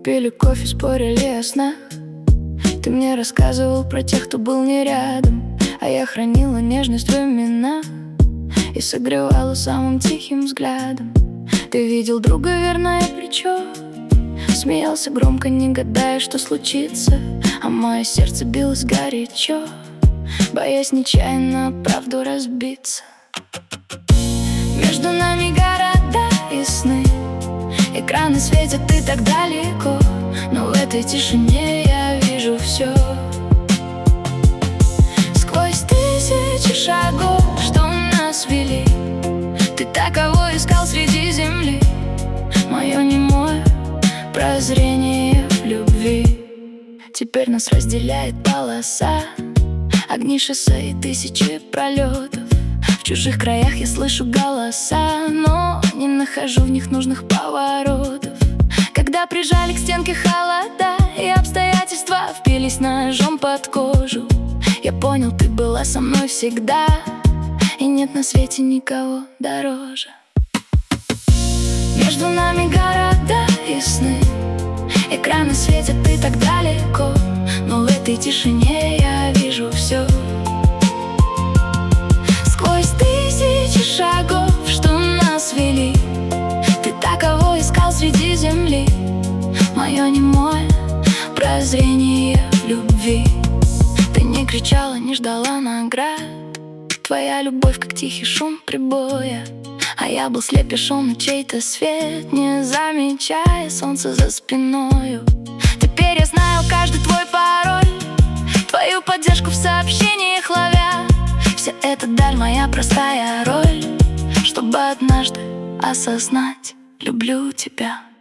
пили кофе, спорили о снах. Ты мне рассказывал про тех, кто был не рядом, а я хранила нежность в именах и согревала самым тихим взглядом. Ты видел друга, верное плечо, смеялся громко, не гадая, что случится, а мое сердце билось горячо, боясь нечаянно правду разбиться. Между нами города и сны, экраны светят, ты так далеко, но в этой тишине я вижу все. Сквозь тысячи шагов, что нас вели, ты так кого искал среди земли. Мое немое прозрение в любви. Теперь нас разделяет полоса, огни шоссе и тысячи пролетов. В чужих краях я слышу голоса, но не нахожу в них нужных поворотов. Когда прижали к стенке холода и обстоятельства впились ножом под кожу, я понял, ты была со мной всегда, и нет на свете никого дороже. Между нами города и сны, экраны светят, ты так далеко, но в этой тишине я вижу все. Сквозь тысячи шагов, что нас вели, ты так кого искал среди земли. Мое немое прозрение в любви. Ты не кричала, не ждала наград, твоя любовь как тихий шум прибоя, а я был слепешом на чей-то свет, не замечая солнце за спиною. Теперь я знаю каждый твой пароль, твою поддержку в сообщениях ловя. Вся эта даль моя простая роль, чтобы однажды осознать: люблю тебя.